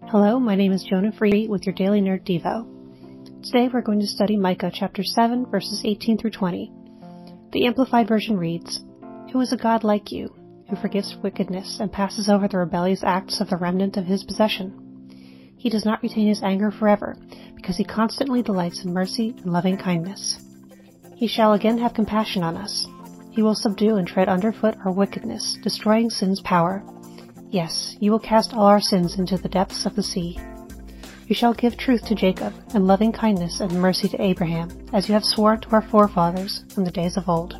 Hello, my name is Jonah Free with your Daily Nerd Devo. Today we're going to study Micah chapter 7, verses 18 through 20. The Amplified Version reads, "Who is a God like you, who forgives wickedness and passes over the rebellious acts of the remnant of his possession? He does not retain his anger forever, because he constantly delights in mercy and loving kindness. He shall again have compassion on us. He will subdue and tread underfoot our wickedness, destroying sin's power. Yes, you will cast all our sins into the depths of the sea. You shall give truth to Jacob, and loving kindness and mercy to Abraham, as you have sworn to our forefathers from the days of old."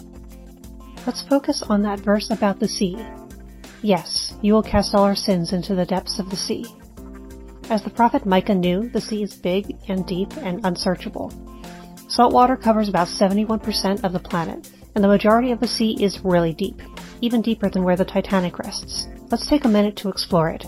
Let's focus on that verse about the sea. Yes, you will cast all our sins into the depths of the sea. As the prophet Micah knew, the sea is big and deep and unsearchable. Salt water covers about 71% of the planet, and the majority of the sea is really deep, even deeper than where the Titanic rests. Let's take a minute to explore it.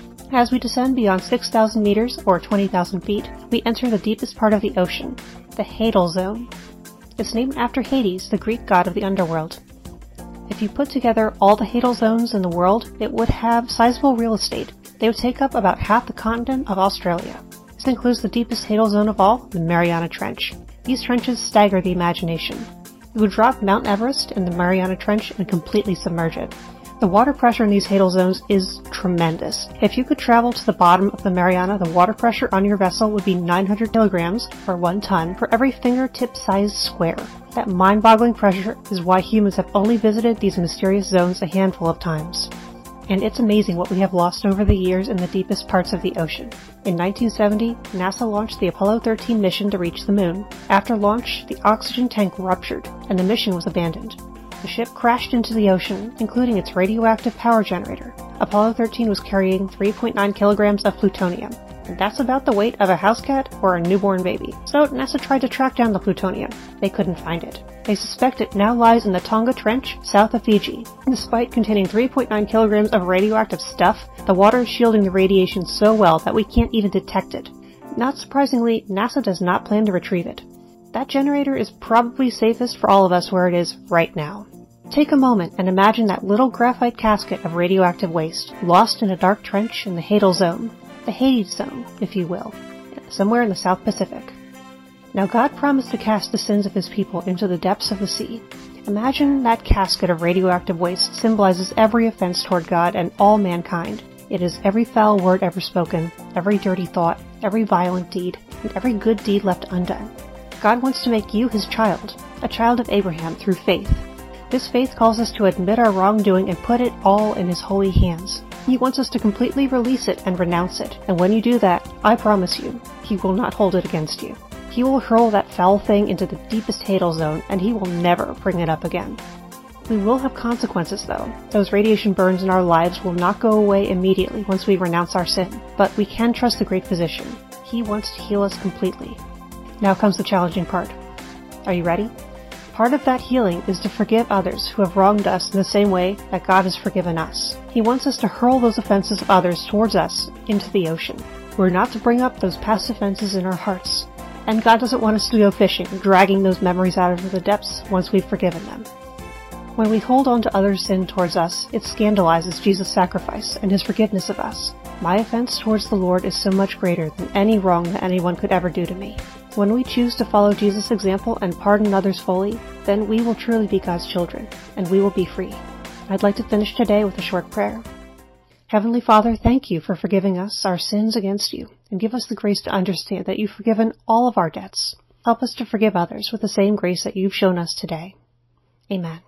As we descend beyond 6,000 meters, or 20,000 feet, we enter the deepest part of the ocean, the Hadal Zone. It's named after Hades, the Greek god of the underworld. If you put together all the Hadal Zones in the world, it would have sizable real estate. They would take up about half the continent of Australia. This includes the deepest Hadal Zone of all, the Mariana Trench. These trenches stagger the imagination. You would drop Mount Everest in the Mariana Trench and completely submerge it. The water pressure in these Hadal Zones is tremendous. If you could travel to the bottom of the Mariana, the water pressure on your vessel would be 900 kilograms, or 1 ton, for every fingertip-sized square. That mind-boggling pressure is why humans have only visited these mysterious zones a handful of times. And it's amazing what we have lost over the years in the deepest parts of the ocean. In 1970, NASA launched the Apollo 13 mission to reach the moon. After launch, the oxygen tank ruptured, and the mission was abandoned. The ship crashed into the ocean, including its radioactive power generator. Apollo 13 was carrying 3.9 kilograms of plutonium, and that's about the weight of a house cat or a newborn baby. So NASA tried to track down the plutonium. They couldn't find it. They suspect it now lies in the Tonga Trench, south of Fiji. Despite containing 3.9 kilograms of radioactive stuff, the water is shielding the radiation so well that we can't even detect it. Not surprisingly, NASA does not plan to retrieve it. That generator is probably safest for all of us where it is right now. Take a moment and imagine that little graphite casket of radioactive waste, lost in a dark trench in the Hadal Zone, the Hades Zone, if you will, somewhere in the South Pacific. Now God promised to cast the sins of his people into the depths of the sea. Imagine that casket of radioactive waste symbolizes every offense toward God and all mankind. It is every foul word ever spoken, every dirty thought, every violent deed, and every good deed left undone. God wants to make you his child, a child of Abraham through faith. This faith calls us to admit our wrongdoing and put it all in his holy hands. He wants us to completely release it and renounce it, and when you do that, I promise you, he will not hold it against you. He will hurl that foul thing into the deepest Hadal Zone, and he will never bring it up again. We will have consequences, though. Those radiation burns in our lives will not go away immediately once we renounce our sin, but we can trust the great physician. He wants to heal us completely. Now comes the challenging part. Are you ready? Part of that healing is to forgive others who have wronged us in the same way that God has forgiven us. He wants us to hurl those offenses of others towards us into the ocean. We're not to bring up those past offenses in our hearts. And God doesn't want us to go fishing, dragging those memories out of the depths once we've forgiven them. When we hold on to others' sin towards us, it scandalizes Jesus' sacrifice and his forgiveness of us. My offense towards the Lord is so much greater than any wrong that anyone could ever do to me. When we choose to follow Jesus' example and pardon others fully, then we will truly be God's children, and we will be free. I'd like to finish today with a short prayer. Heavenly Father, thank you for forgiving us our sins against you, and give us the grace to understand that you've forgiven all of our debts. Help us to forgive others with the same grace that you've shown us today. Amen.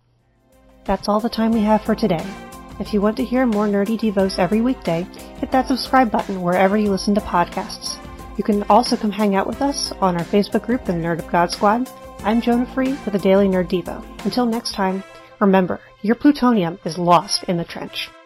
That's all the time we have for today. If you want to hear more nerdy devos every weekday, hit that subscribe button wherever you listen to podcasts. You can also come hang out with us on our Facebook group, the Nerd of God Squad. I'm Jonah Free with the Daily Nerd Devo. Until next time, remember, your plutonium is lost in the trench.